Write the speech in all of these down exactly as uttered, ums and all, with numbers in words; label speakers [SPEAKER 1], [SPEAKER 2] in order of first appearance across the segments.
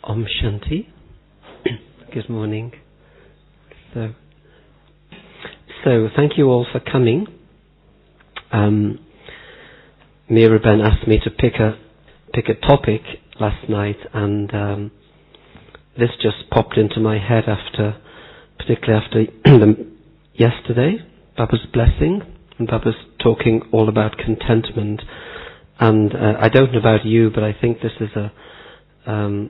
[SPEAKER 1] Om Shanti. Good morning. So, so thank you all for coming. Um, Miraben asked me to pick a pick a topic last night, and um, this just popped into my head after, particularly after the, yesterday, Baba's blessing, and Baba's talking all about contentment. And uh, I don't know about you, but I think this is a um,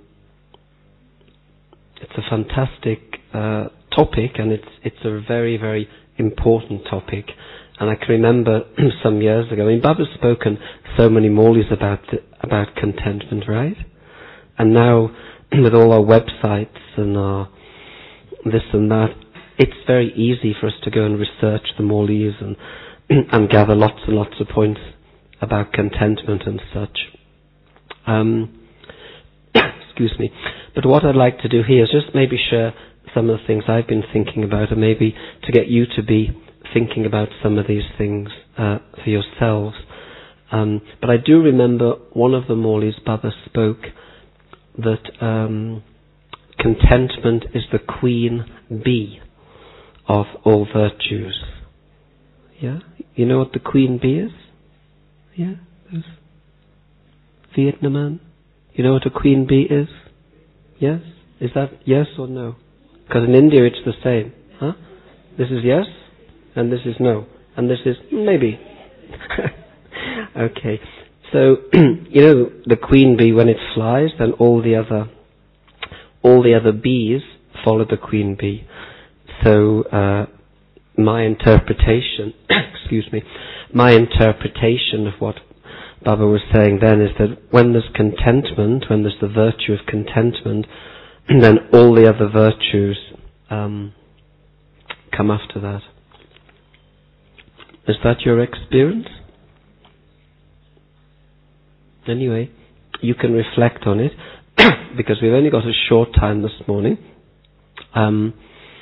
[SPEAKER 1] it's a fantastic uh, topic, and it's it's a very very important topic. And I can remember some years ago, I mean, Baba's spoken so many Maulis about about contentment, right? And now with all our websites and our this and that, it's very easy for us to go and research the Maulis and and gather lots and lots of points about contentment and such. Um, excuse me. But what I'd like to do here is just maybe share some of the things I've been thinking about, and maybe to get you to be thinking about some of these things uh, for yourselves. Um, but I do remember one of the Maulis, Baba, spoke that um, contentment is the queen bee of all virtues. Yeah? You know what the queen bee is? Yeah? Those Vietnam. You know what a queen bee is? Yes? Is that yes or no? Because in India it's the same. Huh? This is yes, and this is no, and this is maybe. Okay. So, you know, the queen bee, when it flies, then all the other, all the other bees follow the queen bee. So, uh, my interpretation, excuse me, my interpretation of what Baba was saying then is that when there's contentment, when there's the virtue of contentment, then all the other virtues um, come after that. Is that your experience? Anyway, you can reflect on it, because we've only got a short time this morning. Um,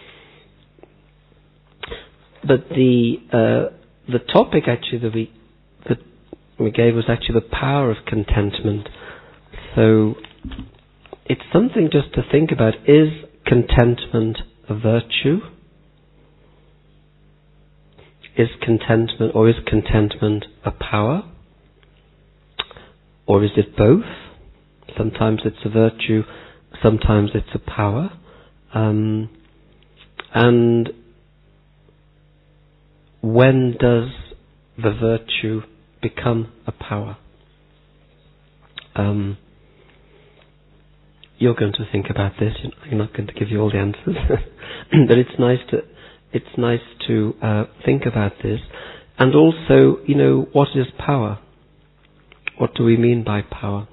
[SPEAKER 1] but the uh, the topic actually that we that we gave was actually the power of contentment. So it's something just to think about. Is contentment a virtue? Is contentment, or is contentment a power? Or is it both? Sometimes it's a virtue, sometimes it's a power. Um, and when does the virtue become a power? Um, you're going to think about this. I'm not going to give you all the answers, but it's nice to it's nice to uh, think about this. And also, you know, what is power? What do we mean by power?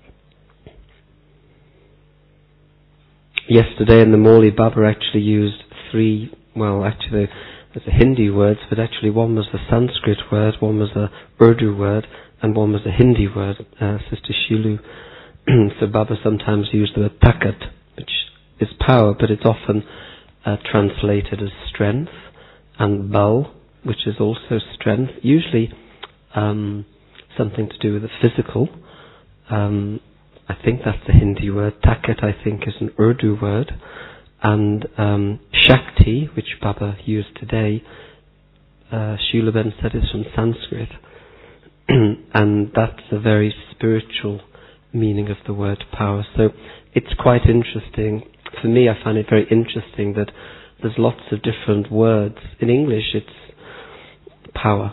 [SPEAKER 1] Yesterday in the Mauli, Baba actually used three, well, actually there's a Hindi words, but actually one was a Sanskrit word, one was a Urdu word, and one was a Hindi word, uh, Sister Shilu. So Baba sometimes used the word takat, which is power, but it's often uh, translated as strength, and bal, which is also strength, usually um, something to do with the physical. Um, I think that's the Hindi word. Takat, I think, is an Urdu word. And um, Shakti, which Baba used today, uh, Shulaben said is from Sanskrit. And that's a very spiritual meaning of the word power. So it's quite interesting. For me, I find it very interesting that there's lots of different words. In English, it's power.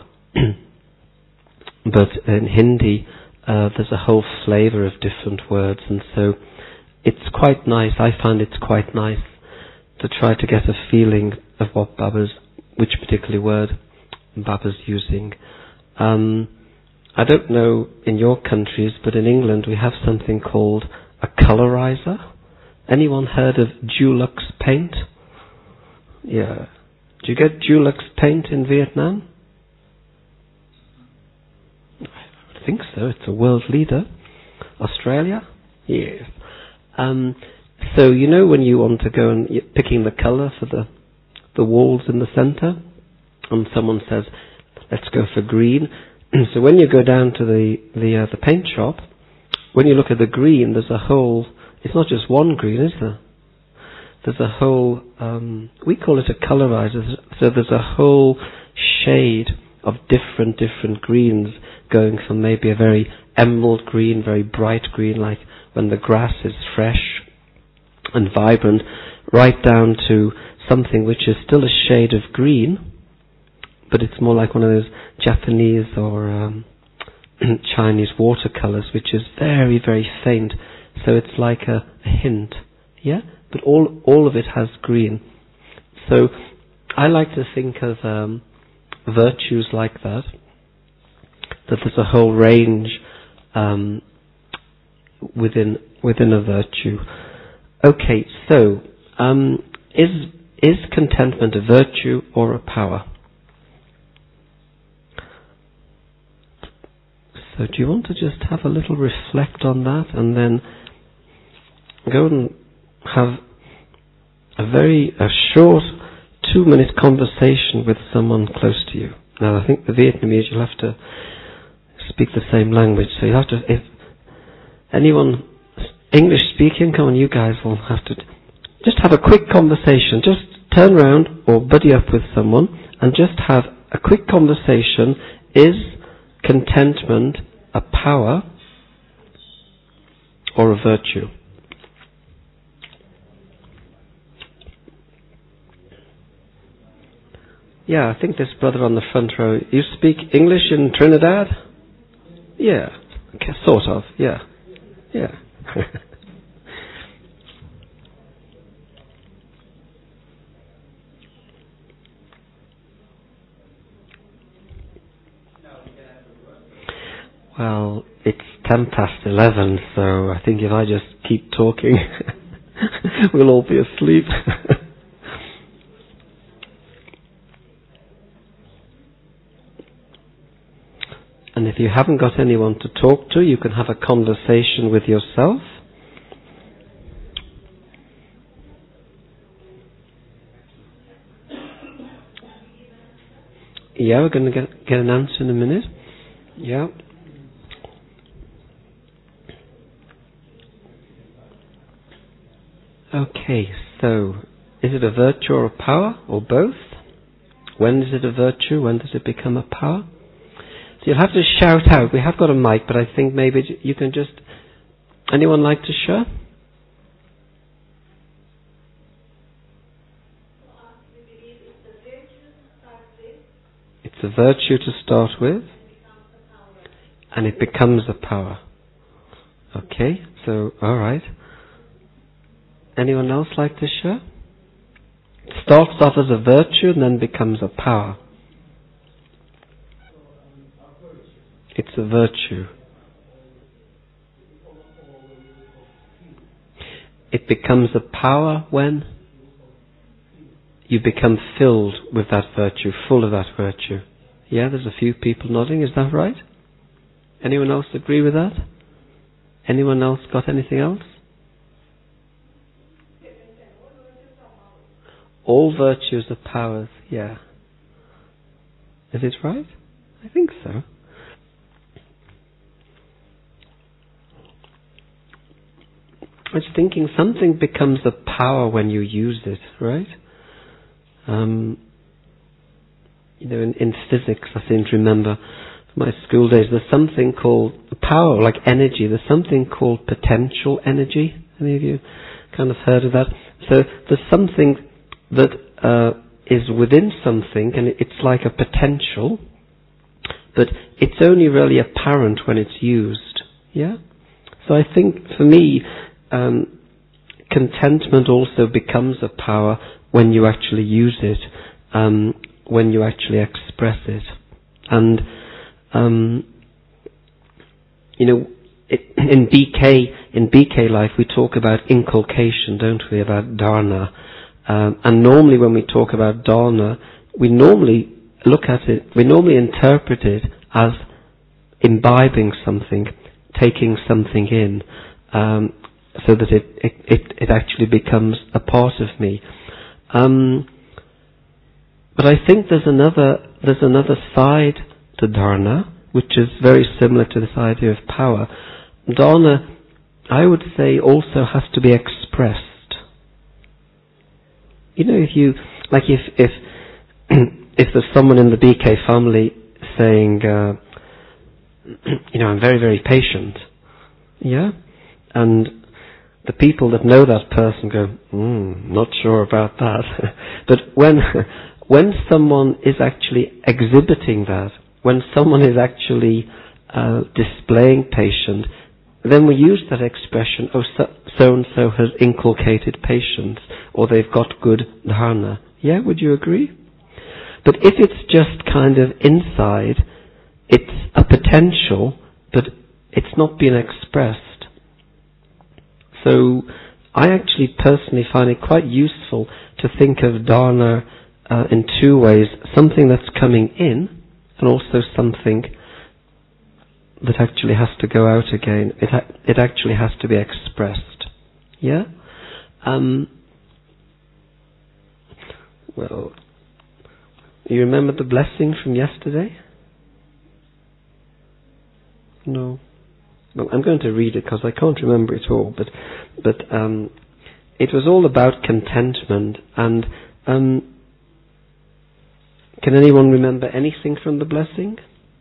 [SPEAKER 1] But in Hindi, uh, there's a whole flavour of different words, and so it's quite nice. I find it's quite nice to try to get a feeling of what Baba's, which particular word Baba's using. Um, I don't know in your countries, but in England we have something called a colorizer. Anyone heard of Dulux paint? Yeah. Do you get Dulux paint in Vietnam? I think so. It's a world leader. Australia? Yes. Um, so you know when you want to go and you're picking the colour for the the walls in the centre, and someone says, "Let's go for green." So when you go down to the the uh, the paint shop, when you look at the green, there's a whole it's not just one green, is there? There's a whole, um, we call it a colorizer, so there's a whole shade of different, different greens, going from maybe a very emerald green, very bright green, like when the grass is fresh and vibrant, right down to something which is still a shade of green, but it's more like one of those Japanese or um, Chinese watercolors, which is very, very faint. So it's like a, a hint, yeah? But all all of it has green. So I like to think of um, virtues like that, that there's a whole range um, within within a virtue. Okay, so um, is is contentment a virtue or a power? So do you want to just have a little reflect on that, and then go and have a very a short two minute conversation with someone close to you. Now I think the Vietnamese, you'll have to speak the same language, so you have to, if anyone English speaking, come on, you guys will have to just have a quick conversation. Just turn around or buddy up with someone and just have a quick conversation. Is contentment a power or a virtue? Yeah, I think this brother on the front row, you speak English in Trinidad? Yeah, okay, sort of, yeah. Yeah. Well, it's ten past eleven, so I think if I just keep talking, we'll all be asleep. And if you haven't got anyone to talk to, you can have a conversation with yourself. Yeah, we're going to get, get an answer in a minute. Yeah. Okay, so is it a virtue or a power, or both? When is it a virtue? When does it become a power? So you'll have to shout out. We have got a mic, but I think maybe you can just... Anyone like to share? It's a virtue to start with, and it becomes a power. Okay, so, alright. Anyone else like to share? It starts off as a virtue and then becomes a power. It's a virtue. It becomes a power when you become filled with that virtue, full of that virtue. Yeah, there's a few people nodding, is that right? Anyone else agree with that? Anyone else got anything else? All virtues are powers, yeah. Is it right? I think so. I was thinking something becomes a power when you use it, right? Um, you know, in, in physics, I seem to remember my school days, there's something called power, like energy. There's something called potential energy. Any of you kind of heard of that? So there's something that uh, is within something, and it's like a potential, but it's only really apparent when it's used. Yeah? So I think, for me, um, contentment also becomes a power when you actually use it, um, when you actually express it. And Um, you know, it, in B K in B K life we talk about inculcation, don't we? About dharna, um, and normally when we talk about dharna, we normally look at it, we normally interpret it as imbibing something, taking something in, um, so that it, it it it actually becomes a part of me. Um, but I think there's another there's another side to dharna, which is very similar to this idea of power. Dharna I would say also has to be expressed. You know, if you, like if, if, if there's someone in the B K family saying, uh, you know, I'm very, very patient, yeah? And the people that know that person go, hmm, not sure about that. But when, when someone is actually exhibiting that, when someone is actually uh, displaying patience, then we use that expression, oh, so, so-and-so has inculcated patience, or they've got good dharana. Yeah, would you agree? But if it's just kind of inside, it's a potential, but it's not been expressed. So I actually personally find it quite useful to think of dharana uh, in two ways. Something that's coming in, and also something that actually has to go out again. It ha- it actually has to be expressed. Yeah? Um, well, you remember the blessing from yesterday? No. Well, I'm going to read it because I can't remember it all, but but um, it was all about contentment. And um, can anyone remember anything from the blessing?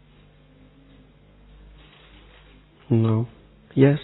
[SPEAKER 1] No. Yes?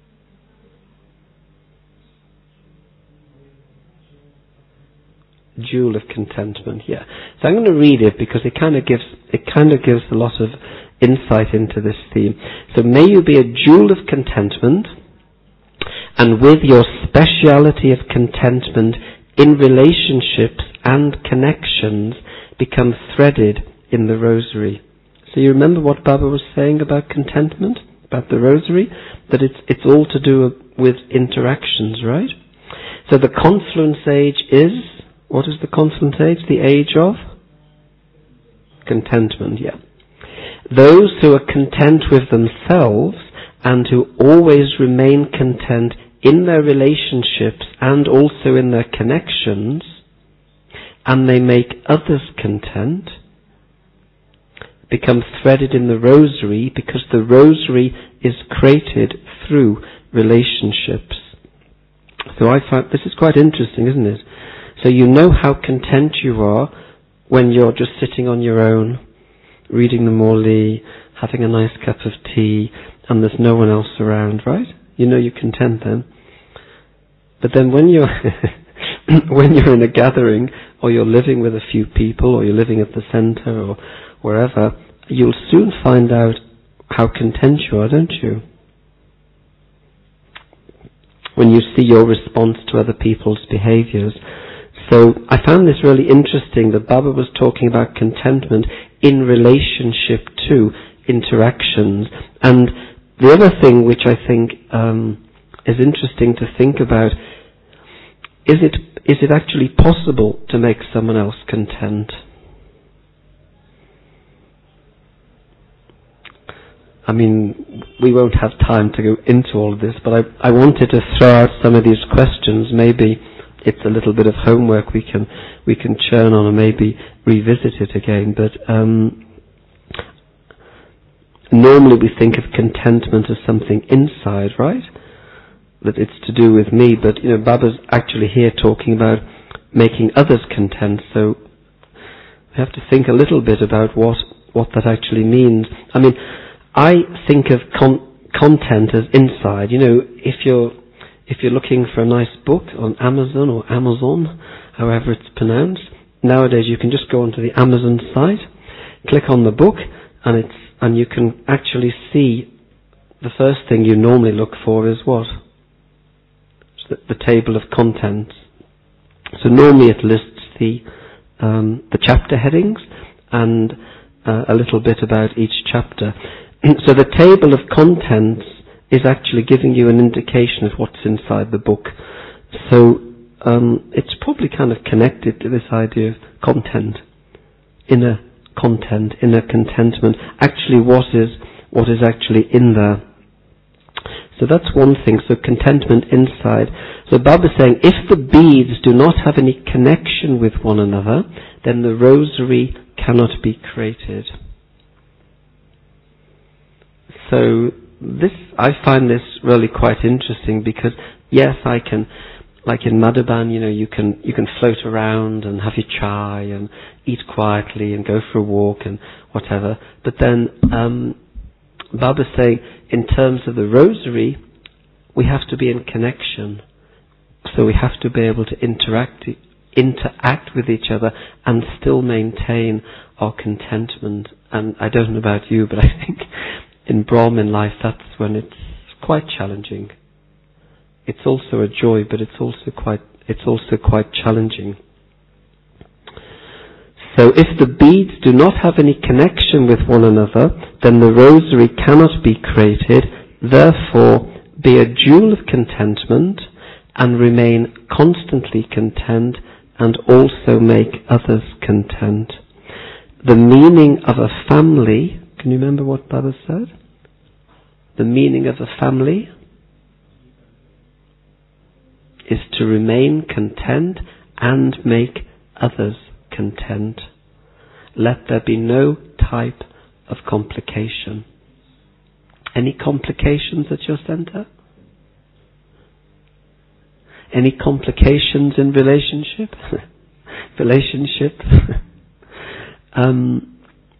[SPEAKER 1] Jewel of contentment, yeah. So I'm going to read it because it kind of gives it kind of gives a lot of insight into this theme. So may you be a jewel of contentment, and with your speciality of contentment in relationships and connections become threaded in the rosary. So you remember what Baba was saying about contentment, about the rosary? That it's it's all to do with interactions, right? So the confluence age is, what is the confluence age? The age of contentment, yeah. Those who are content with themselves and who always remain content in their relationships and also in their connections, and they make others content, become threaded in the rosary, because the rosary is created through relationships. So I find this is quite interesting, isn't it? So you know how content you are when you're just sitting on your own, reading the Morley, having a nice cup of tea, and there's no one else around, right? You know you're content then. But then when you're when you're in a gathering, or you're living with a few people, or you're living at the centre, or wherever, you'll soon find out how content you are, don't you? When you see your response to other people's behaviours. So I found this really interesting that Baba was talking about contentment in relationship to interactions. And the other thing which I think um, is interesting to think about, is it is it actually possible to make someone else content? I mean, we won't have time to go into all of this, but I, I wanted to throw out some of these questions. Maybe it's a little bit of homework we can we can churn on and maybe revisit it again. But um, normally we think of contentment as something inside, right? That it's to do with me. But you know, Baba's actually here talking about making others content. So we have to think a little bit about what what that actually means. I mean, I think of con- content as inside. You know, if you're if you're looking for a nice book on Amazon or Amazon, however it's pronounced, nowadays you can just go onto the Amazon site, click on the book, and it's and you can actually see the first thing you normally look for is what? It's the, the table of contents. So normally it lists the um, the chapter headings and uh, a little bit about each chapter. So the table of contents is actually giving you an indication of what's inside the book. So um, it's probably kind of connected to this idea of content, inner content, inner contentment. Actually, what is what is actually in there? So that's one thing. So contentment inside. So Baba's saying, if the beads do not have any connection with one another, then the rosary cannot be created. So this, I find this really quite interesting because, yes, I can, like in Madhuban, you know, you can, you can float around and have your chai and eat quietly and go for a walk and whatever. But then, um, Baba's saying, in terms of the rosary, we have to be in connection. So we have to be able to interact, interact with each other and still maintain our contentment. And I don't know about you, but I think in Brahmin life, that's when it's quite challenging. It's also a joy, but it's also quite, it's also quite challenging. So if the beads do not have any connection with one another, then the rosary cannot be created. Therefore, be a jewel of contentment and remain constantly content and also make others content. The meaning of a family, can you remember what Baba said? The meaning of a family is to remain content and make others content. Let there be no type of complication. Any complications at your center? Any complications in relationship? relationship? um,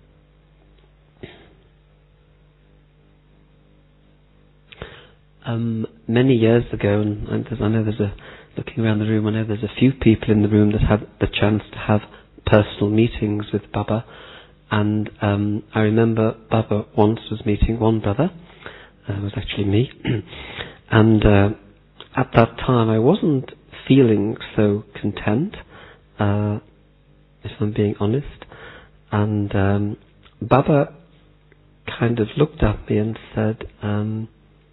[SPEAKER 1] um, many years ago, and I know there's a, looking around the room, I know there's a few people in the room that had the chance to have personal meetings with Baba. And um, I remember Baba once was meeting one brother, uh, it was actually me, and uh, at that time I wasn't feeling so content, uh, if I'm being honest, and um, Baba kind of looked at me and said, um,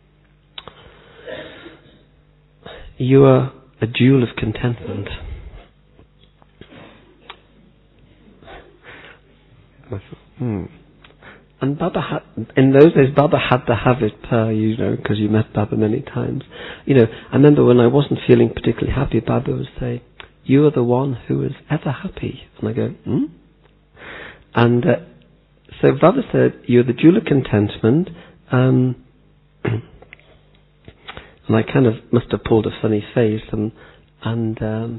[SPEAKER 1] you are a jewel of contentment. I thought, hmm. And Baba had, in those days, Baba had to have it per, you know, because you met Baba many times. You know, I remember when I wasn't feeling particularly happy, Baba would say, you are the one who is ever happy. And I go, hmm? And uh, so Baba said, you're the jewel of contentment. Um, and I kind of must have pulled a funny face, and, and um,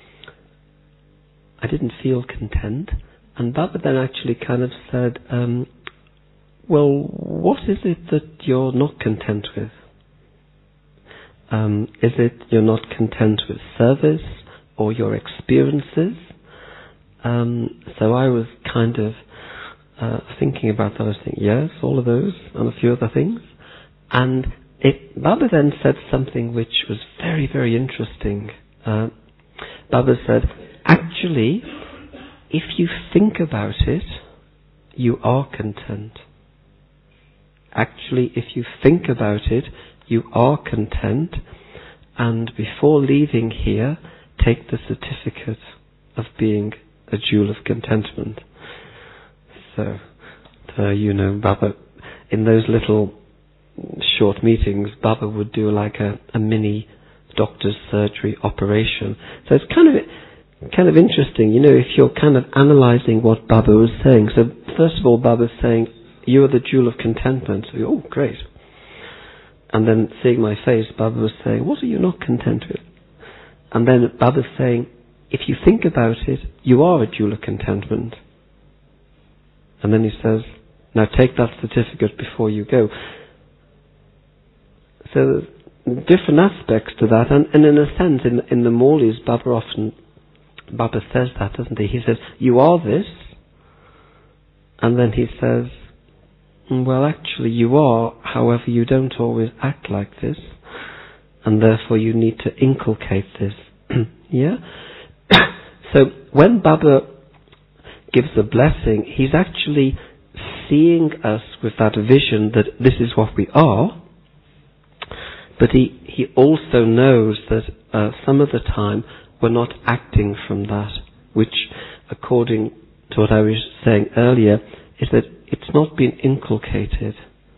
[SPEAKER 1] I didn't feel content. And Baba then actually kind of said, um, well, what is it that you're not content with? Um, is it you're not content with service or your experiences? Um, so I was kind of uh, thinking about that. I was thinking, yes, all of those and a few other things. And it, Baba then said something which was very, very interesting. Uh, Baba said, actually, if you think about it, you are content. Actually, if you think about it, you are content, and before leaving here, take the certificate of being a jewel of contentment. So, uh, you know, Baba, in those little short meetings, Baba would do like a, a mini doctor's surgery operation. So it's kind of kind of interesting, you know, if you're kind of analysing what Baba was saying. So first of all, Baba's saying, you are the jewel of contentment. So, oh, great. And then seeing my face, Baba was saying, what are you not content with? And then Baba's saying, if you think about it, you are a jewel of contentment. And then he says, now take that certificate before you go. So there's different aspects to that. And, and in a sense, in, in the Maulis, Baba often, Baba says that, doesn't he? He says, you are this. And then he says, well, actually you are, however you don't always act like this, and therefore you need to inculcate this. Yeah? So when Baba gives a blessing, he's actually seeing us with that vision that this is what we are, but he, he also knows that uh, some of the time we're not acting from that, which, according to what I was saying earlier, is that it's not been inculcated.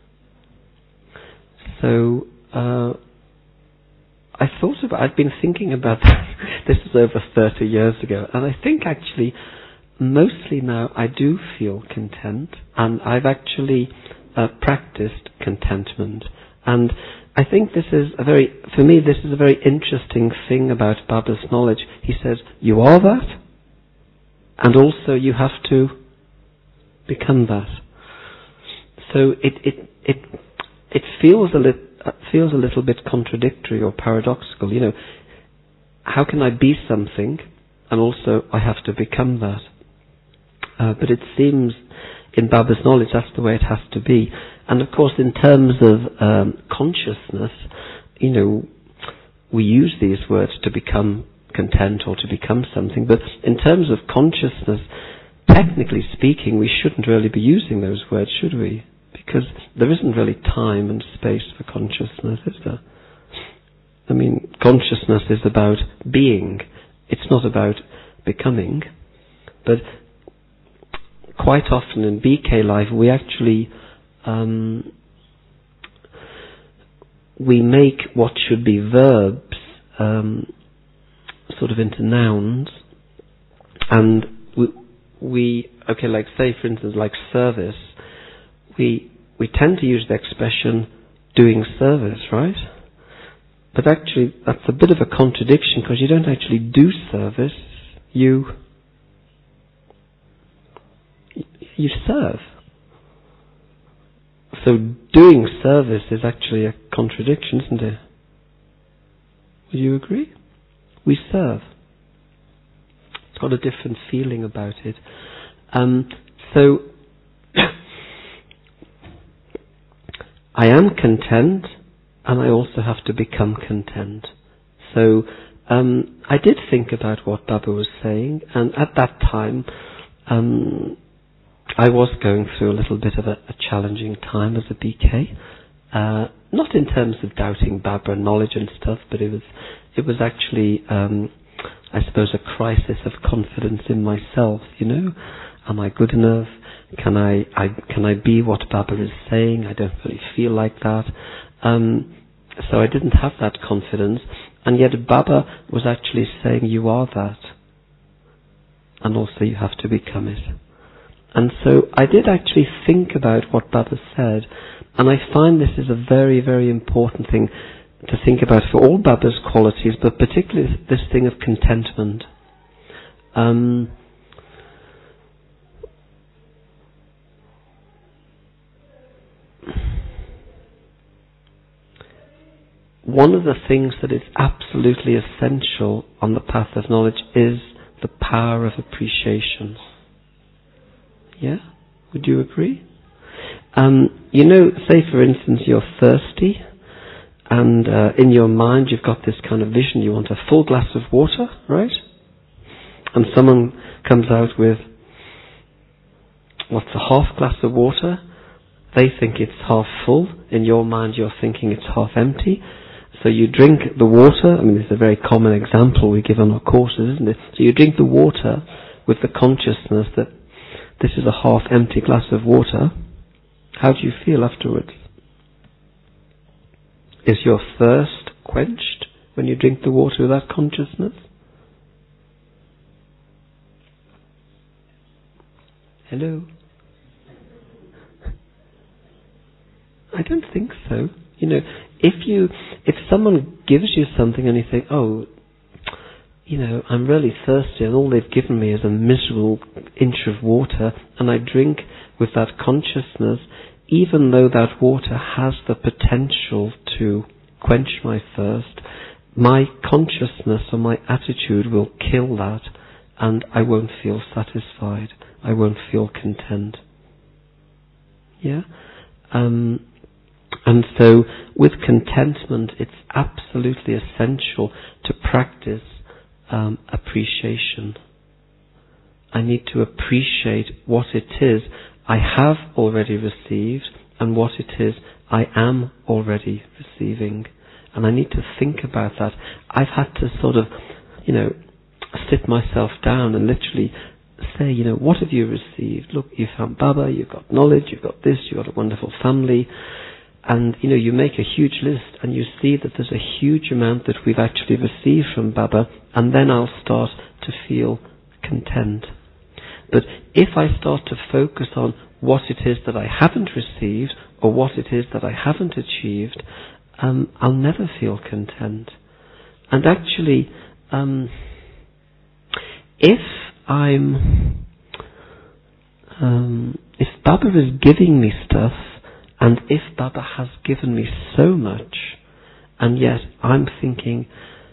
[SPEAKER 1] So, uh, I thought about, I'd been thinking about that. This was over thirty years ago. And I think actually, mostly now, I do feel content. And I've actually uh, practiced contentment. And I think this is a very, for me, this is a very interesting thing about Baba's knowledge. He says, you are that, and also you have to become that. So it it it it feels a little feels a little bit contradictory or paradoxical. You know, how can I be something, and also I have to become that? Uh, but it seems in Baba's knowledge that's the way it has to be. And of course, in terms of um, consciousness, you know, we use these words to become content or to become something. But in terms of consciousness, technically speaking, we shouldn't really be using those words, should we? Because there isn't really time and space for consciousness, is there? I mean, consciousness is about being. It's not about becoming. But quite often in B K life, we actually um, we make what should be verbs um, sort of into nouns, and we, we okay, like say for instance, like service, we we tend to use the expression doing service, right? But actually, that's a bit of a contradiction because you don't actually do service, you you serve. So doing service is actually a contradiction, isn't it? Would you agree? We serve. It's got a different feeling about it. Um, so I am content, and I also have to become content. So um, I did think about what Baba was saying, and at that time um, I was going through a little bit of a, a challenging time as a B K. Uh, not in terms of doubting Baba and knowledge and stuff, but it was it was actually, um, I suppose, a crisis of confidence in myself. You know, am I good enough? Can I, I can I be what Baba is saying? I don't really feel like that. Um, so I didn't have that confidence, and yet Baba was actually saying, "You are that, and also you have to become it." And so I did actually think about what Baba said, and I find this is a very, very important thing to think about for all Baba's qualities, but particularly this thing of contentment. Um, one of the things that is absolutely essential on the path of knowledge is the power of appreciation. Yeah? Would you agree? Um, you know, say for instance you're thirsty, and uh, in your mind you've got this kind of vision, you want a full glass of water, right? And someone comes out with, what's a half glass of water? They think it's half full. In your mind you're thinking it's half empty. So you drink the water. I mean, this is a very common example we give on our courses, isn't it? So you drink the water with the consciousness that this is a half empty glass of water. How do you feel afterwards? Is your thirst quenched when you drink the water with that consciousness? Hello? I don't think so. You know, if you, if someone gives you something and you think, oh, you know, I'm really thirsty and all they've given me is a miserable inch of water, and I drink with that consciousness, even though that water has the potential to quench my thirst, my consciousness or my attitude will kill that, and I won't feel satisfied. I won't feel content. Yeah? Um, and so with contentment, it's absolutely essential to practice um, appreciation. I need to appreciate what it is I have already received and what it is I am already receiving. And I need to think about that. I've had to sort of, you know, sit myself down and literally say, you know, what have you received? Look, you found Baba, you've got knowledge, you've got this, you've got a wonderful family. And, you know, you make a huge list and you see that there's a huge amount that we've actually received from Baba, and then I'll start to feel content. But if I start to focus on what it is that I haven't received or what it is that I haven't achieved, um, I'll never feel content. And actually, um, if I'm, um, if Baba is giving me stuff, and if Baba has given me so much, and yet I'm thinking,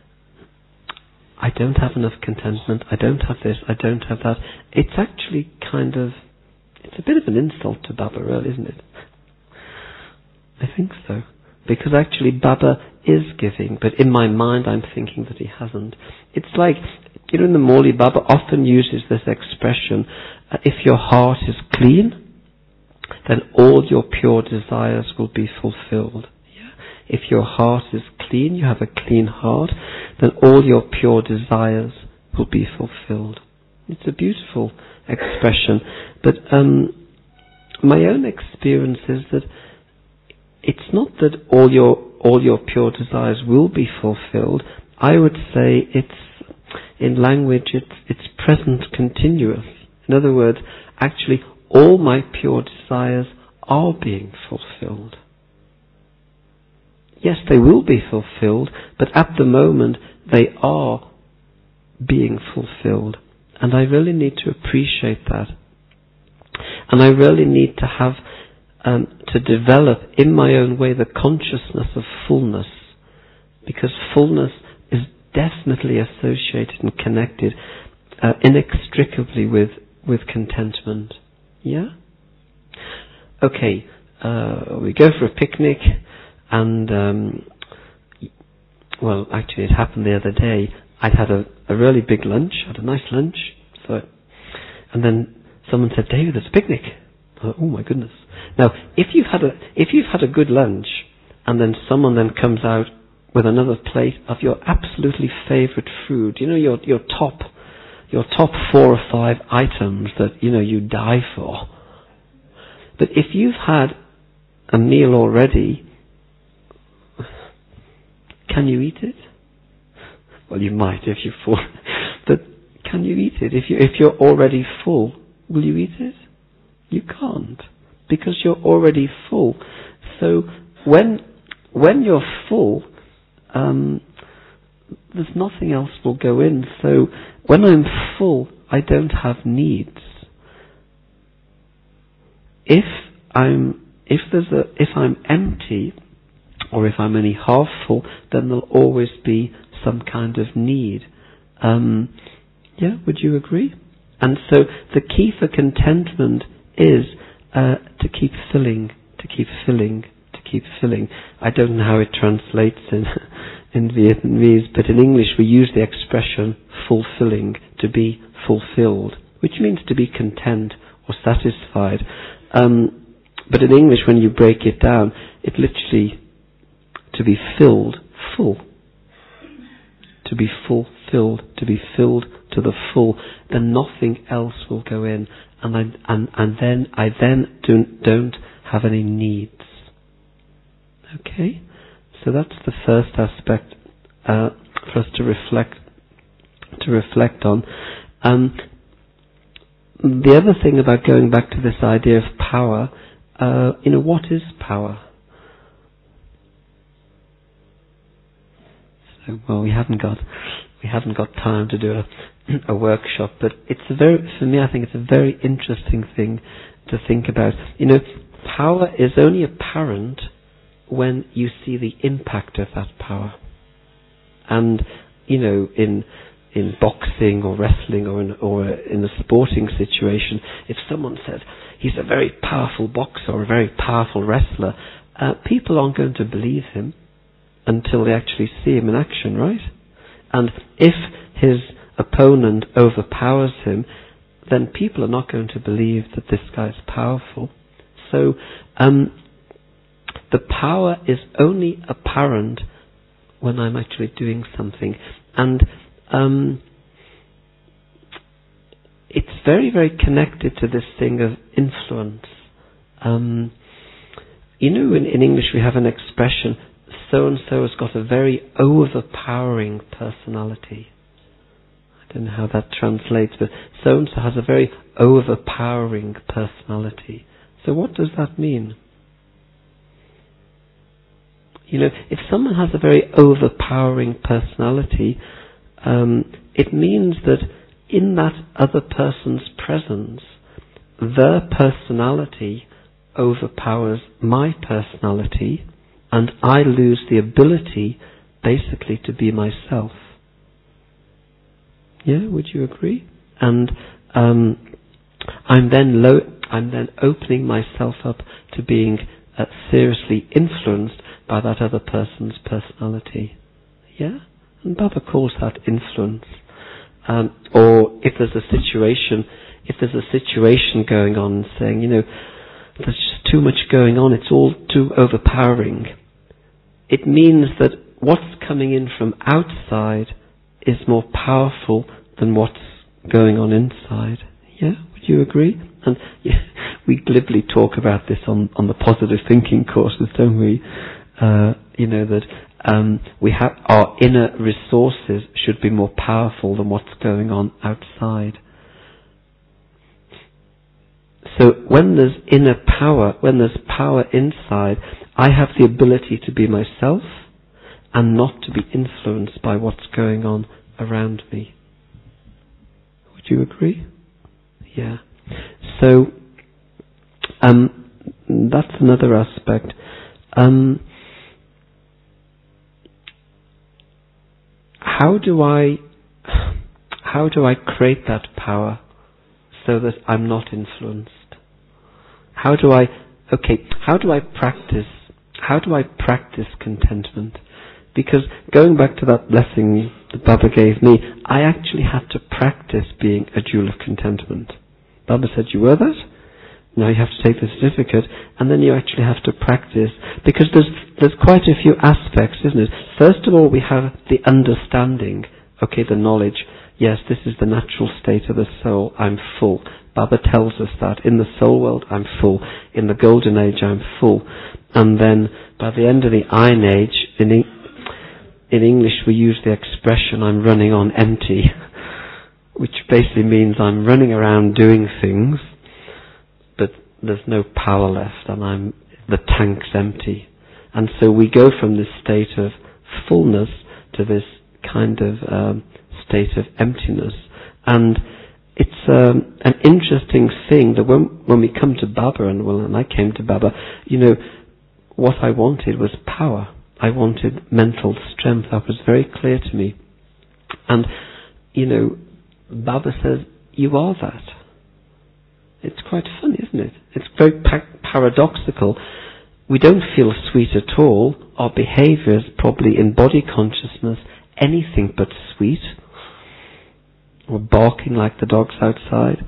[SPEAKER 1] I don't have enough contentment, I don't have this, I don't have that, it's actually kind of, it's a bit of an insult to Baba, really, isn't it? I think so. Because actually Baba is giving, but in my mind I'm thinking that he hasn't. It's like, you know, in the Morley, Baba often uses this expression, uh, if your heart is clean, then all your pure desires will be fulfilled. Yeah? If your heart is clean, you have a clean heart, then all your pure desires will be fulfilled. It's a beautiful expression. But um, my own experience is that it's not that all your all your pure desires will be fulfilled. I would say it's, in language, it's it's present continuous. In other words, actually all my pure desires are being fulfilled. Yes, they will be fulfilled, but at the moment they are being fulfilled. And I really need to appreciate that. And I really need to have Um, to develop in my own way the consciousness of fullness, because fullness is definitely associated and connected uh, inextricably with with contentment. Yeah? Okay, uh, we go for a picnic, and um, well, actually it happened the other day. I'd had a, a really big lunch, had a nice lunch, so, and then someone said, "David, there's a picnic." I thought, oh my goodness. Now, if you've had a if you've had a good lunch, and then someone then comes out with another plate of your absolutely favourite food, you know, your your top your top four or five items that you know you die for. But if you've had a meal already, can you eat it? Well, you might if you're full, but can you eat it? If you if you're already full, will you eat it? You can't, because you're already full. So when when you're full, um, there's nothing else will go in. So when I'm full, I don't have needs. If I'm if there's a if I'm empty, or if I'm only half full, then there'll always be some kind of need. Um, yeah, would you agree? And so the key for contentment is uh, to keep filling, to keep filling, to keep filling. I don't know how it translates in in Vietnamese, but in English we use the expression fulfilling, to be fulfilled, which means to be content or satisfied. Um, but in English, when you break it down, it literally, to be filled, full. To be fulfilled, to be filled to the full, then nothing else will go in. And I and, and then I then don't, don't have any needs. Okay, so that's the first aspect uh, for us to reflect to reflect on. Um, the other thing about going back to this idea of power, uh, you know, what is power? So, well, we haven't got we haven't got time to do a a workshop, but it's a very, for me, I think it's a very interesting thing to think about. You know, power is only apparent when you see the impact of that power. And, you know, in in boxing or wrestling or in, or in a sporting situation, if someone says he's a very powerful boxer or a very powerful wrestler, uh, people aren't going to believe him until they actually see him in action, right? And if his opponent overpowers him, then people are not going to believe that this guy is powerful. So um, the power is only apparent when I'm actually doing something. And um, it's very, very connected to this thing of influence. Um, you know, in, in English we have an expression, so-and-so has got a very overpowering personality. I don't know how that translates, but so-and-so has a very overpowering personality. So what does that mean? You know, if someone has a very overpowering personality, um, it means that in that other person's presence, their personality overpowers my personality, and I lose the ability, basically, to be myself. Yeah, would you agree? And um, I'm then lo- I'm then opening myself up to being uh, seriously influenced by that other person's personality. Yeah? And Baba calls that influence. Um, or if there's a situation, if there's a situation going on saying, you know, there's just too much going on, it's all too overpowering, it means that what's coming in from outside is more powerful than what's going on inside. Yeah? Would you agree? And yeah, we glibly talk about this on, on the positive thinking courses, don't we? Uh, you know, that um, we have our inner resources should be more powerful than what's going on outside. So when there's inner power, when there's power inside, I have the ability to be myself and not to be influenced by what's going on around me. Would you agree? Yeah. So um, that's another aspect. Um, how do I how do I create that power so that I'm not influenced? How do I okay? How do I practice? How do I practice contentment? Because going back to that blessing that Baba gave me, I actually had to practice being a jewel of contentment. Baba said, you were that? Now you have to take the certificate, and then you actually have to practice. Because there's there's quite a few aspects, isn't it? First of all, we have the understanding, okay, the knowledge. Yes, this is the natural state of the soul. I'm full. Baba tells us that. In the soul world, I'm full. In the golden age, I'm full. And then, by the end of the iron age, in, in English we use the expression, I'm running on empty, which basically means I'm running around doing things, but there's no power left, and I'm the tank's empty. And so we go from this state of fullness to this kind of um, state of emptiness. And it's um, an interesting thing that when when we come to Baba, and well, and I came to Baba, you know, what I wanted was power. I wanted mental strength. That was very clear to me. And, you know, Baba says, you are that. It's quite funny, isn't it? It's very pa- paradoxical. We don't feel sweet at all. Our behaviour is probably in body consciousness anything but sweet. We're barking like the dogs outside.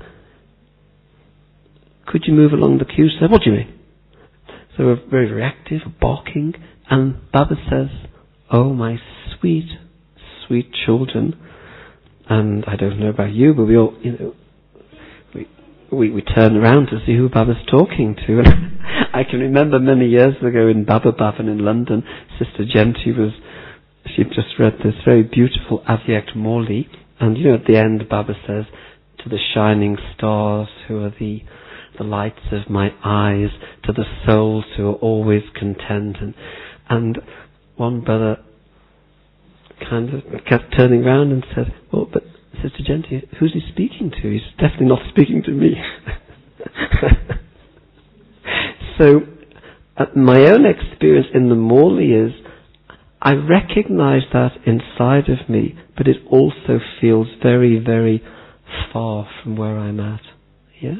[SPEAKER 1] Could you move along the queue, sir? What do you mean? So we're very reactive, barking, and Baba says, oh my sweet, sweet children. And I don't know about you, but we all, you know, we we, we turn around to see who Baba's talking to. And I can remember many years ago in Baba Bhavan in London, Sister Genti was, she'd just read this very beautiful Avyak Morley, and you know at the end Baba says, to the shining stars who are the the lights of my eyes, to the souls who are always content. And, and one brother kind of kept turning around and said, well, but Sister Genti, who's he speaking to? He's definitely not speaking to me. So, uh, my own experience in the Morley is, I recognize that inside of me, but it also feels very, very far from where I'm at. Yeah?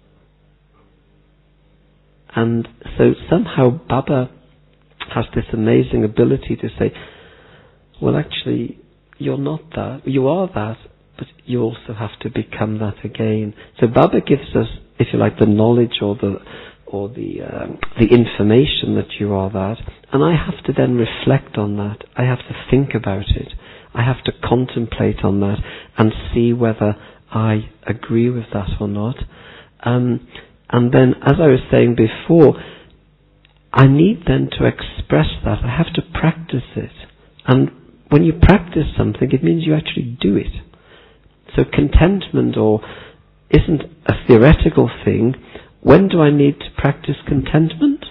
[SPEAKER 1] And so somehow Baba has this amazing ability to say, well actually, you're not that, you are that, but you also have to become that again. So Baba gives us, if you like, the knowledge or the or the um, the information that you are that, and I have to then reflect on that. I have to think about it. I have to contemplate on that and see whether I agree with that or not. Um, And then, as I was saying before, I need then to express that. I have to practice it. And when you practice something, it means you actually do it. So contentment or isn't a theoretical thing. When do I need to practice contentment?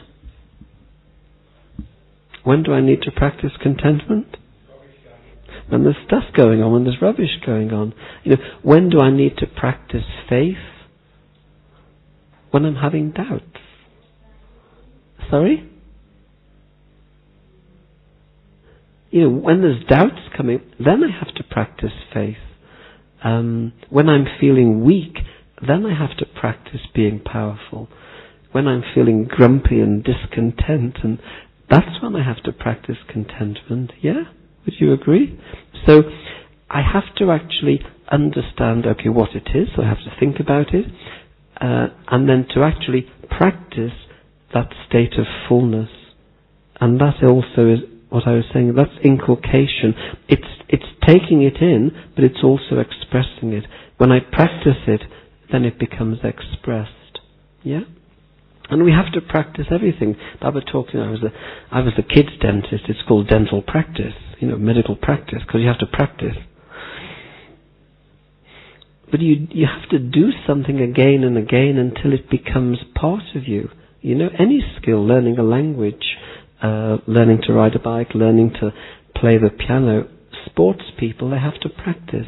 [SPEAKER 1] When do I need to practice contentment? When there's stuff going on, when there's rubbish going on. You know, when do I need to practice faith? When I'm having doubts. Sorry? You know, when there's doubts coming, then I have to practice faith. Um, when I'm feeling weak, then I have to practice being powerful. When I'm feeling grumpy and discontent, and that's when I have to practice contentment. Yeah? Would you agree? So I have to actually understand, okay, what it is. So I have to think about it. Uh, and then to actually practice that state of fullness. And that also is what I was saying, that's inculcation. It's it's taking it in, but it's also expressing it. When I practice it, then it becomes expressed. Yeah? And we have to practice everything. Baba talked, you know, I was a, I was a kid's dentist. It's called dental practice, you know, medical practice, because you have to practice. But you you have to do something again and again until it becomes part of you. You know, any skill, learning a language, uh, learning to ride a bike, learning to play the piano, sports people, they have to practice.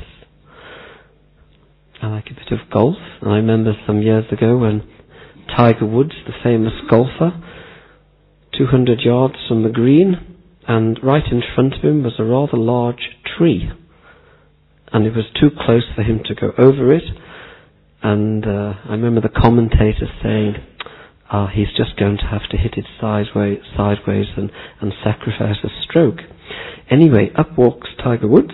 [SPEAKER 1] I like a bit of golf. And I remember some years ago when Tiger Woods, the famous golfer, two hundred yards from the green, and right in front of him was a rather large tree. And it was too close for him to go over it. And uh, I remember the commentator saying, ah, he's just going to have to hit it sideways, sideways and, and sacrifice a stroke. Anyway, up walks Tiger Woods.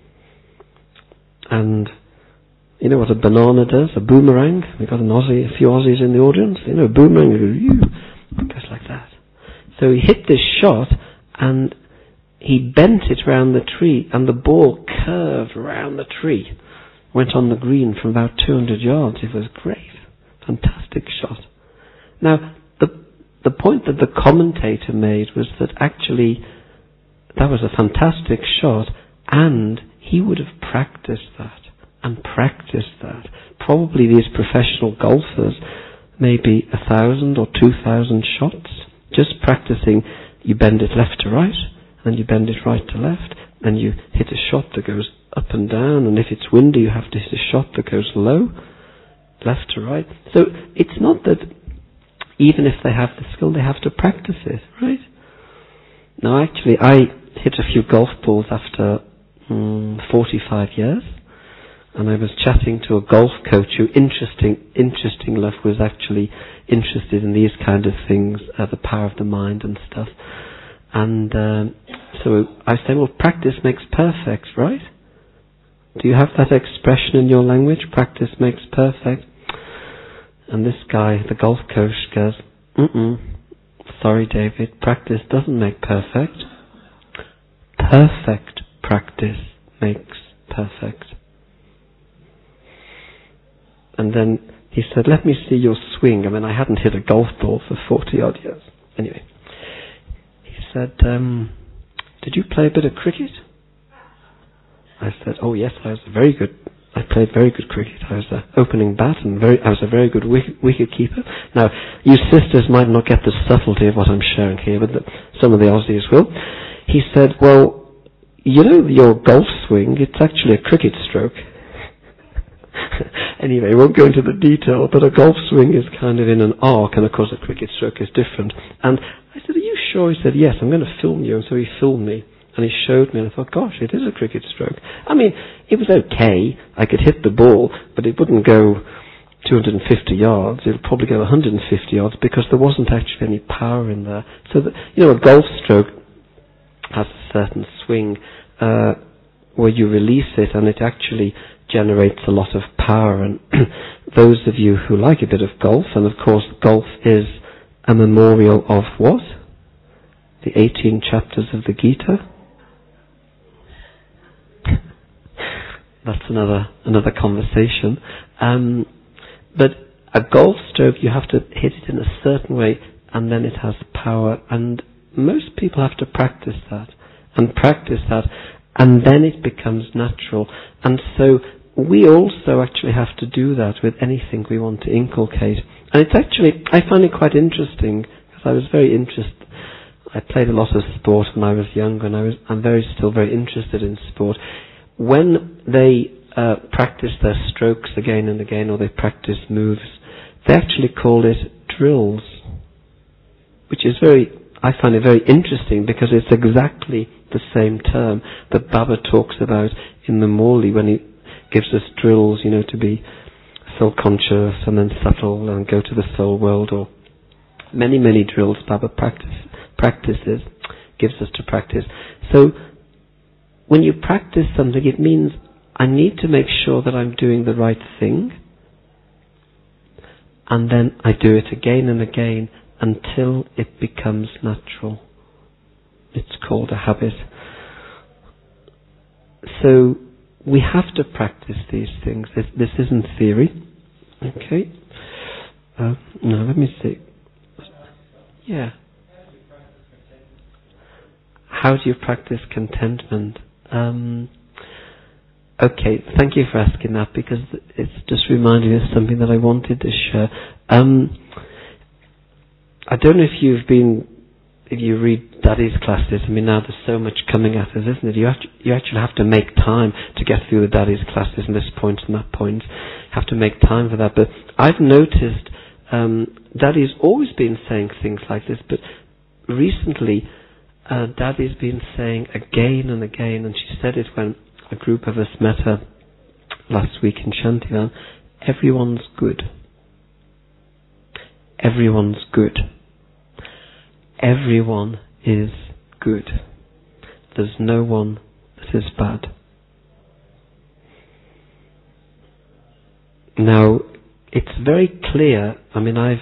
[SPEAKER 1] And you know what a banana does? A boomerang. We've got an Aussie, a few Aussies in the audience. You know, a boomerang, it goes like that. So he hit this shot, and he bent it round the tree, and the ball curved round the tree. Went on the green from about two hundred yards. It was great. Fantastic shot. Now, the the point that the commentator made was that actually that was a fantastic shot, and he would have practiced that. And practice that. Probably these professional golfers, maybe a thousand or two thousand shots, just practicing. You bend it left to right, and you bend it right to left, and you hit a shot that goes up and down, and if it's windy you have to hit a shot that goes low, left to right. So it's not that even if they have the skill, they have to practice it, right? Now actually I hit a few golf balls after um, forty-five years. And I was chatting to a golf coach who, interesting, interesting enough, was actually interested in these kind of things, uh, the power of the mind and stuff. And um, so I said, well, practice makes perfect, right? Do you have that expression in your language? Practice makes perfect. And this guy, the golf coach, goes, mm-mm, sorry, David, practice doesn't make perfect. Perfect practice makes perfect. And then he said, let me see your swing. I mean, I hadn't hit a golf ball for forty odd years. Anyway, he said, um, did you play a bit of cricket? I said, oh yes, I was very good. I played very good cricket. I was an opening bat and very, I was a very good wicket, wicket keeper. Now, you sisters might not get the subtlety of what I'm sharing here, but the, some of the Aussies will. He said, well, you know your golf swing, it's actually a cricket stroke. Anyway, I won't go into the detail, but a golf swing is kind of in an arc, and of course a cricket stroke is different. And I said, are you sure? He said, yes, I'm going to film you. And so he filmed me, and he showed me, and I thought, gosh, it is a cricket stroke. I mean, it was okay. I could hit the ball, but it wouldn't go two hundred fifty yards. It would probably go one hundred fifty yards, because there wasn't actually any power in there. So, that, you know, a golf stroke has a certain swing uh, where you release it, and it actually generates a lot of power. And those of you who like a bit of golf, and of course golf is a memorial of what? The eighteen chapters of the Gita. That's another another conversation. Um, but a golf stroke, you have to hit it in a certain way, and then it has power. And most people have to practice that, and practice that, and then it becomes natural. And so we also actually have to do that with anything we want to inculcate. And it's actually, I find it quite interesting, because I was very interested, I played a lot of sport when I was young, and I was, I'm very, still very interested in sport. When they uh, practice their strokes again and again, or they practice moves, they actually call it drills, which is very, I find it very interesting, because it's exactly the same term that Baba talks about in the Morley when he gives us drills, you know, to be soul conscious and then subtle and go to the soul world, or many, many drills Baba practice, practices, gives us to practice. So when you practice something, it means I need to make sure that I'm doing the right thing, and then I do it again and again until it becomes natural. It's called a habit. So we have to practice these things. This, this isn't theory. Okay. Uh, now let me see. Yeah. How do you practice contentment? Um, okay, thank you for asking that, because it's just reminding us something that I wanted to share. Um, I don't know if you've been, if you read Daddy's classes. I mean, now there's so much coming at us, isn't it? You have to, you actually have to make time to get through the Daddy's classes and this point and that point. You have to make time for that. But I've noticed um, Daddy's always been saying things like this, but recently uh, Daddy's been saying again and again, and she said it when a group of us met her last week in Shantivan, everyone's good. Everyone's good. Everyone is good. There's no one that is bad. Now, it's very clear, I mean, I've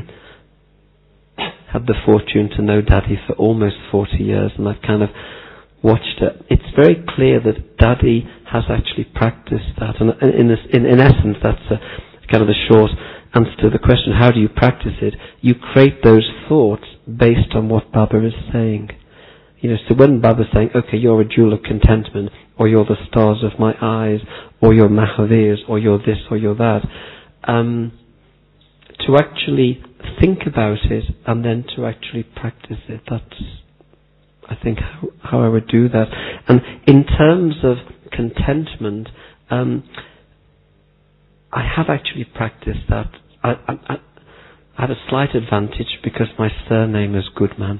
[SPEAKER 1] had the fortune to know Daddy for almost forty years, and I've kind of watched it. It's very clear that Daddy has actually practiced that, and in, this, in, in essence, that's a, kind of a short answer to the question, how do you practice it? You create those thoughts based on what Baba is saying. You know, so when Baba's saying, okay, you're a jewel of contentment, or you're the stars of my eyes, or you're Mahavirs, or you're this, or you're that, um, to actually think about it, and then to actually practice it, that's, I think, how, how I would do that. And in terms of contentment, um, I have actually practiced that. I, I, I I have a slight advantage because my surname is Goodman.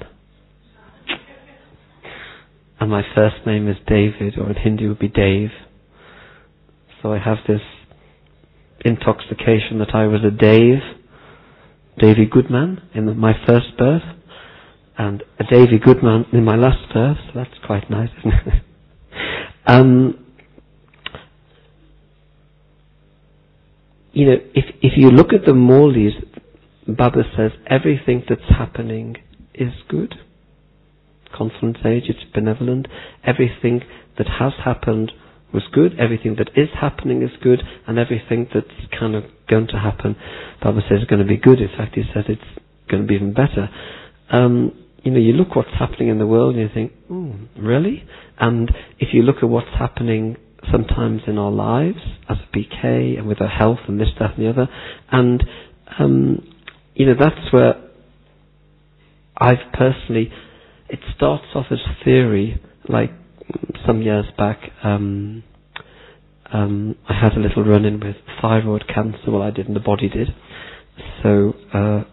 [SPEAKER 1] And my first name is David, or in Hindi would be Dave. So I have this intoxication that I was a Dave, Davy Goodman in my first birth, and a Davy Goodman in my last birth, so that's quite nice, isn't it? um, you know, if if you look at the Morleys, Baba says everything that's happening is good. Confluence age, it's benevolent. Everything that has happened was good. Everything that is happening is good, and everything that's kind of going to happen, Baba says, is going to be good. In fact, he says it's going to be even better. Um, you know, you look what's happening in the world, and you think, mm, really? And if you look at what's happening sometimes in our lives as a B K and with our health and this, that, and the other, and um, you know, that's where I've personally, it starts off as theory, like some years back, um, um, I had a little run-in with thyroid cancer. Well, I didn't, the body did. So, uh,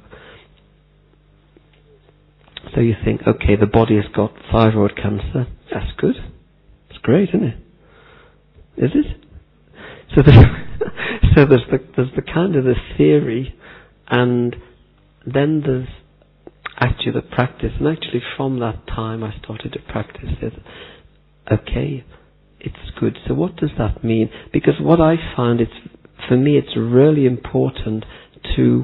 [SPEAKER 1] so you think, okay, the body has got thyroid cancer. That's good. It's great, isn't it? Is it? So there's, so there's the, there's the kind of the theory, and then there's actually the practice. And actually from that time I started to practice it. Okay, it's good. So what does that mean? Because what I find, it's, for me, it's really important to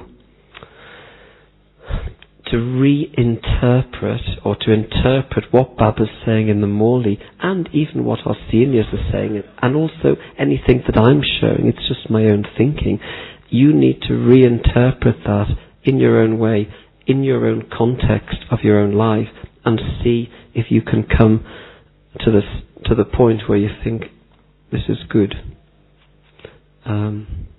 [SPEAKER 1] to reinterpret or to interpret what Baba's saying in the Morley, and even what our seniors are saying, and also anything that I'm showing. It's just my own thinking. You need to reinterpret that in your own way, in your own context of your own life, and see if you can come to this to the point where you think this is good. Um,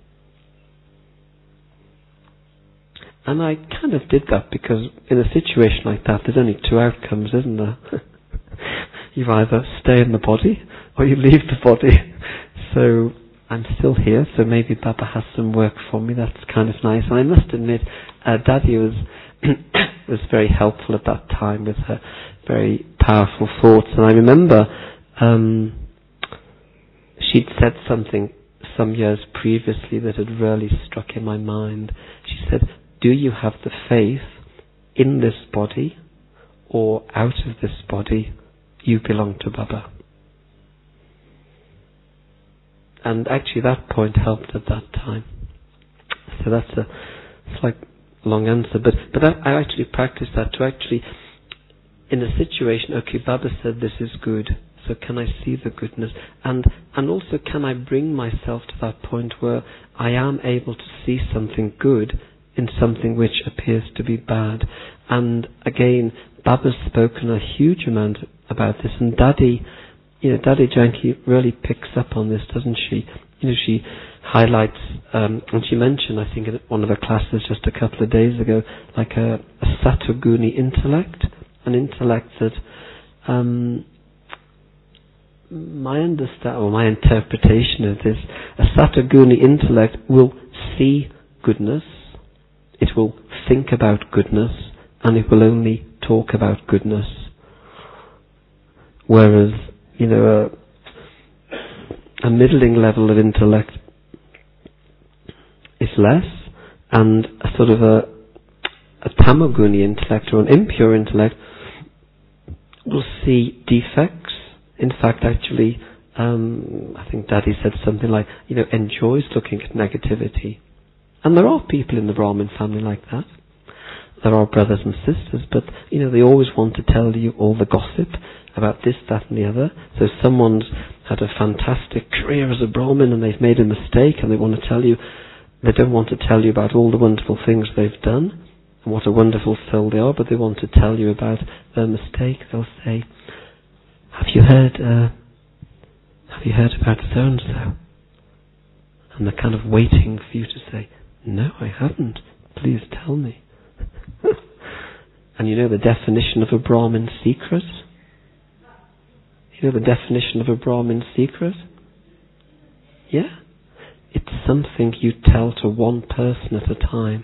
[SPEAKER 1] and I kind of did that because in a situation like that, there's only two outcomes, isn't there? You either stay in the body or you leave the body. So I'm still here, so maybe Baba has some work for me. That's kind of nice. And I must admit, uh, Daddy was was very helpful at that time with her very powerful thoughts. And I remember um, she'd said something some years previously that had really struck in my mind. She said, "Do you have the faith in this body or out of this body? You belong to Baba." And actually that point helped at that time. So that's a slight long answer. But but I, I actually practiced that to actually, in a situation, okay, Baba said this is good, so can I see the goodness? And and also can I bring myself to that point where I am able to see something good in something which appears to be bad? And again, Baba's spoken a huge amount about this, and Daddy, you know, Daddy Janki really picks up on this, doesn't she? You know, she highlights, um, and she mentioned, I think, in one of her classes just a couple of days ago, like a, a Satoguni intellect, an intellect that, um, my understand, or my interpretation of this, a Satoguni intellect will see goodness, it will think about goodness, and it will only talk about goodness. Whereas, you know, a, a middling level of intellect is less, and a sort of a, a tamaguni intellect or an impure intellect will see defects. In fact, actually, um, I think Daddy said something like, you know, enjoys looking at negativity. And there are people in the Brahmin family like that. There are brothers and sisters, but, you know, they always want to tell you all the gossip about this, that and the other. So someone's had a fantastic career as a Brahmin and they've made a mistake and they want to tell you, they don't want to tell you about all the wonderful things they've done and what a wonderful soul they are, but they want to tell you about their mistake. They'll say, have you heard, uh, have you heard about so-and-so? And they're kind of waiting for you to say, no, I haven't. Please tell me. And you know the definition of a Brahmin secret? You know the definition of a Brahmin secret? Yeah? It's something you tell to one person at a time.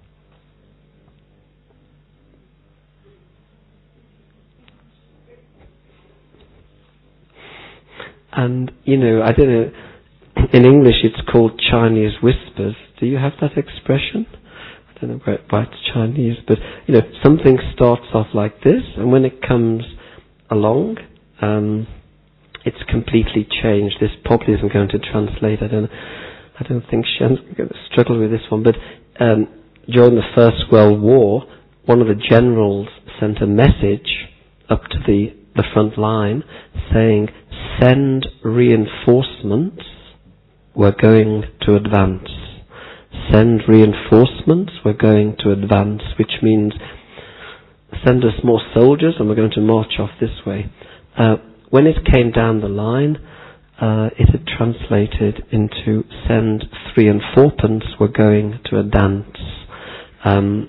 [SPEAKER 1] And, you know, I don't know, in English it's called Chinese whispers. Do you have that expression? I don't know where, why it's Chinese, but, you know, something starts off like this, and when it comes along, um, it's completely changed. This probably isn't going to translate. I don't I don't think Shen's going to struggle with this one, but um, during the First World War, one of the generals sent a message up to the, the front line saying, send reinforcements, we're going to advance. Send reinforcements, we're going to advance, which means send us more soldiers and we're going to march off this way. Uh, when it came down the line, uh, it had translated into send three and fourpence, we're going to a dance. Um,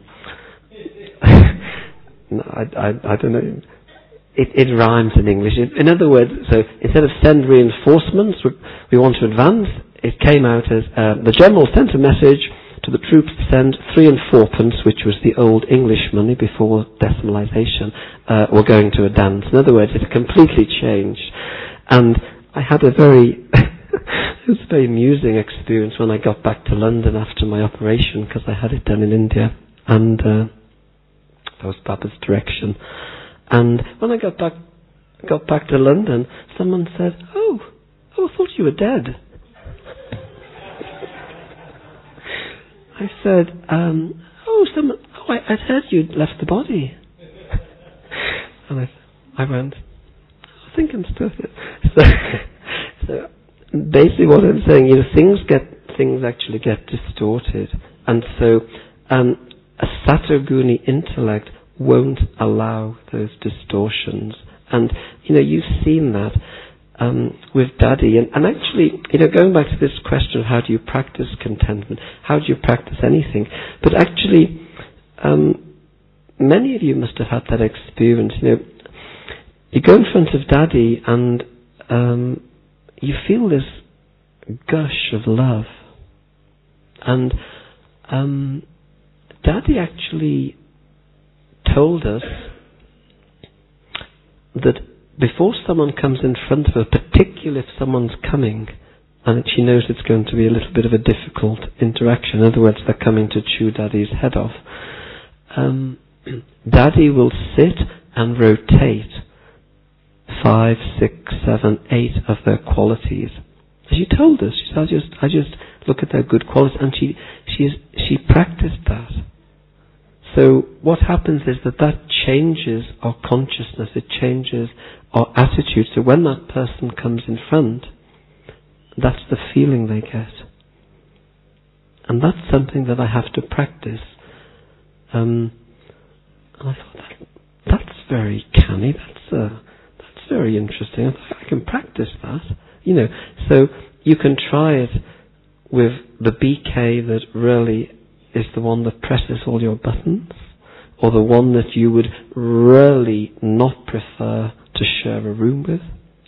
[SPEAKER 1] no, I, I, I don't know. It, it rhymes in English. In other words, so instead of send reinforcements, we, we want to advance, it came out as uh, the general sent a message to the troops to send three and fourpence, which was the old English money before decimalisation, uh, were going to a dance. In other words, it completely changed. And I had a very, it was a very amusing experience when I got back to London after my operation, because I had it done in India, and uh, that was Baba's direction. And when I got back, got back to London, someone said, "Oh, oh, I thought you were dead." I said, um, "Oh, someone, oh, I, I'd heard you'd left the body." And I, I went, "I think I'm still here." So, so basically, what I'm saying, you know, things get things actually get distorted, and so um, a Satoguni intellect won't allow those distortions. And, you know, you've seen that. um, with Daddy. And, and actually, you know, going back to this question of how do you practice contentment, how do you practice anything? But actually, um, many of you must have had that experience. You know, you go in front of Daddy and um, you feel this gush of love. And um, Daddy actually told us that before someone comes in front of her, particularly if someone's coming and she knows it's going to be a little bit of a difficult interaction, in other words, they're coming to chew Daddy's head off, um, Daddy will sit and rotate five, six, seven, eight of their qualities. She told us, she said, I just, I just look at their good qualities, and she, she's, she practiced that. So what happens is that that changes our consciousness, it changes our attitude. So when that person comes in front, that's the feeling they get. And that's something that I have to practice. Um, and I thought, that, that's very canny, that's, uh, that's very interesting. I thought, I can practice that. You know, so you can try it with the B K that really is the one that presses all your buttons, or the one that you would really not prefer to share a room with,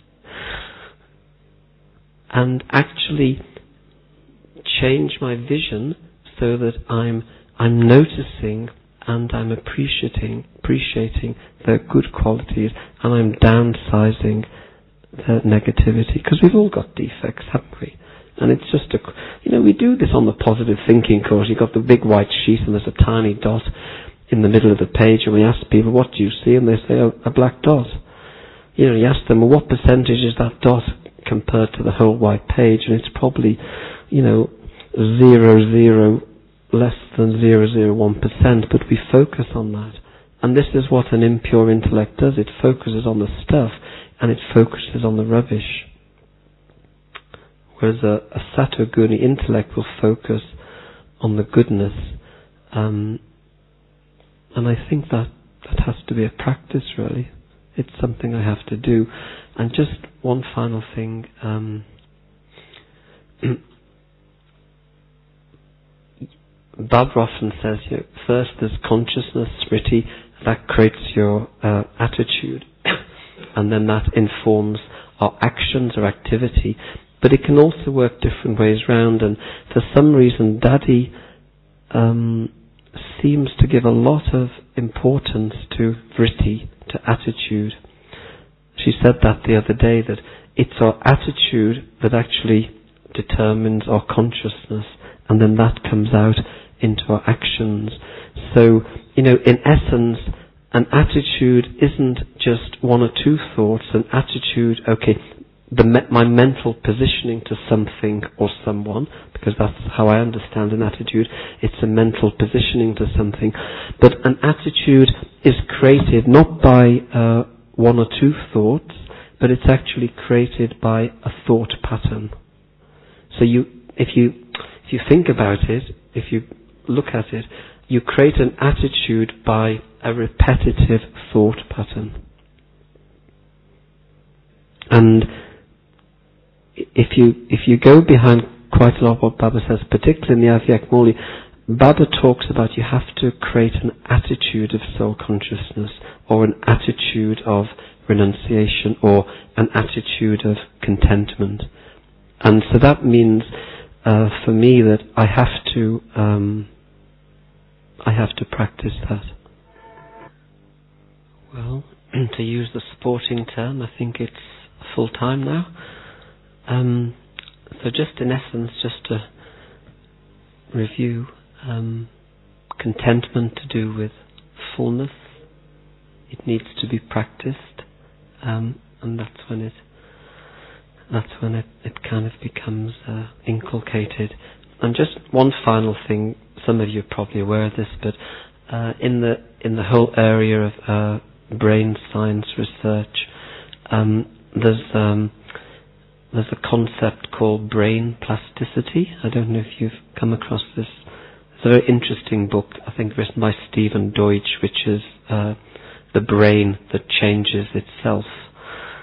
[SPEAKER 1] and actually change my vision so that I'm I'm noticing and I'm appreciating appreciating their good qualities, and I'm downsizing their negativity, because we've all got defects, haven't we? And it's just a, you know, we do this on the positive thinking course. You've got the big white sheet and there's a tiny dot in the middle of the page, and we ask people, what do you see? And they say, oh, a black dot. You know, you ask them, well, what percentage is that dot compared to the whole white page? And it's probably, you know, zero, zero, less than zero, zero, one percent, but we focus on that. And this is what an impure intellect does. It focuses on the stuff, and it focuses on the rubbish. Whereas a, a Sattva-guni intellect will focus on the goodness. Um, and I think that, that has to be a practice, really. It's something I have to do. And just one final thing. Um, Barbara often says, you know, first there's consciousness, smriti, that creates your uh, attitude. And then that informs our actions or activity. But it can also work different ways round, and for some reason Daddy um, seems to give a lot of importance to vritti, to attitude. She said that the other day, that it's our attitude that actually determines our consciousness, and then that comes out into our actions. So, you know, in essence, an attitude isn't just one or two thoughts. An attitude, okay, the me- my mental positioning to something or someone, because that's how I understand an attitude. It's a mental positioning to something. But an attitude is created not by uh, one or two thoughts, but it's actually created by a thought pattern. So you, if you, if you think about it, if you look at it, you create an attitude by a repetitive thought pattern. And if you if you go behind quite a lot of what Baba says, particularly in the Avyak Muli, Baba talks about you have to create an attitude of soul consciousness, or an attitude of renunciation, or an attitude of contentment. And so that means uh, for me that I have to um, I have to practice that. Well, to use the sporting term, I think it's full time now. Um, so just in essence, just to review, um, contentment to do with fullness. It needs to be practiced, um, and that's when it that's when it, it kind of becomes uh, inculcated. And just one final thing, some of you are probably aware of this, but uh, in the in the whole area of uh, brain science research, um, there's um, there's a concept called brain plasticity. I don't know if you've come across this. It's a very interesting book, I think written by Stephen Deutsch, which is uh, The Brain That Changes Itself.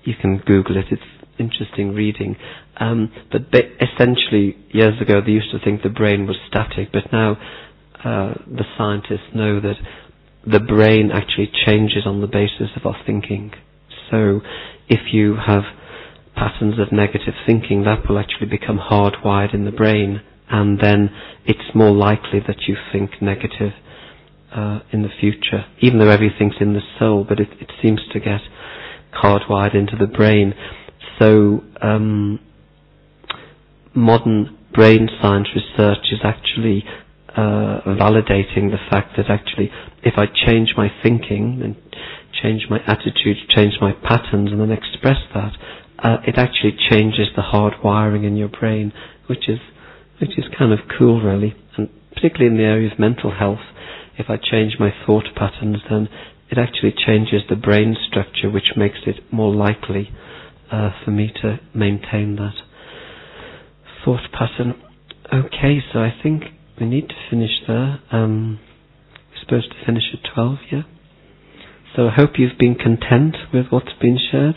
[SPEAKER 1] you can Google it. It's interesting reading. Um, but ba- essentially, years ago, they used to think the brain was static, but now uh, the scientists know that the brain actually changes on the basis of our thinking. So if you have patterns of negative thinking, that will actually become hardwired in the brain, and then it's more likely that you think negative uh, in the future, even though everything's in the soul, but it, it seems to get hardwired into the brain. So um, modern brain science research is actually uh, validating the fact that actually if I change my thinking and change my attitude, change my patterns and then express that, uh, it actually changes the hard wiring in your brain, which is which is kind of cool really. And particularly in the area of mental health, if I change my thought patterns, then it actually changes the brain structure, which makes it more likely uh, for me to maintain that thought pattern. Okay, so I think we need to finish there. Um, we're supposed to finish at twelve, yeah? So I hope you've been content with what's been shared.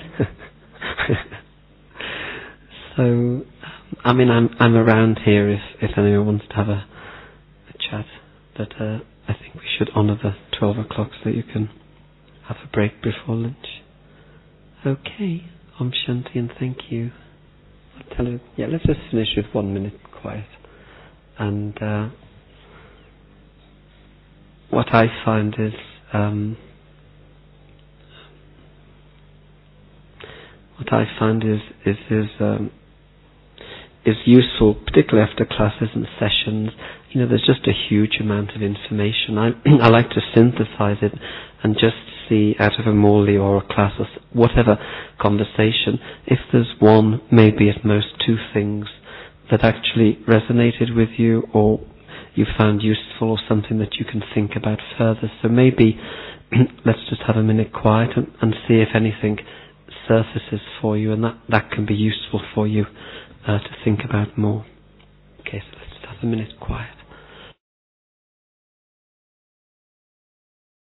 [SPEAKER 1] So, I mean, I'm I'm around here if, if anyone wants to have a, a chat. But uh, I think we should honour the twelve o'clock so that you can have a break before lunch. Okay, Om Shanti and thank you. I'll tell you, yeah, let's just finish with one minute quiet. And uh, what I find is um, what I find is is is um, is useful, particularly after classes and sessions. You know, there's just a huge amount of information. I I like to synthesize it and just see out of a Morley or a class or whatever conversation, if there's one, maybe at most two things that actually resonated with you or you found useful or something that you can think about further. So maybe let's just have a minute quiet and, and see if anything surfaces for you, and that, that can be useful for you uh, to think about more. Okay, so let's just have a minute quiet.